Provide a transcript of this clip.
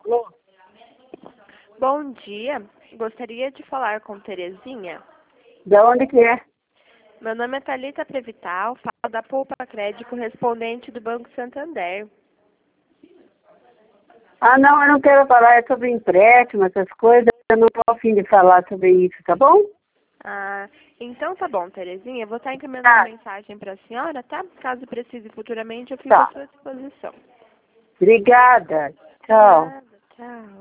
Alô? Bom dia, gostaria de falar com Terezinha. De onde que é? Meu nome é Thalita Prevital, falo da Poupa Crédito correspondente do Banco Santander. Ah, não, eu não quero falar sobre empréstimo, essas coisas. Eu não estou a fim de falar sobre isso, tá bom? Ah, então tá bom, Terezinha, eu vou estar encaminhando Tá. uma mensagem para a senhora, tá? Caso precise futuramente, eu fico à Tá. sua disposição. Obrigada. De Tchau. nada, tchau.